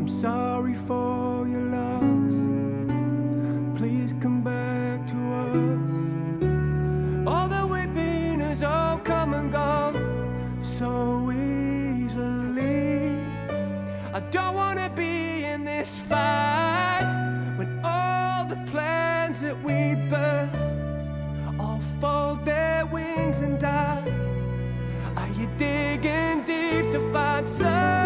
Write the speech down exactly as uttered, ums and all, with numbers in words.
I'm sorry for your loss. Please come back to us. All that we've been has all come and gone so easily. I don't wanna be in this fight when all the plans that we birthed all fold their wings and die. Are you digging deep to find some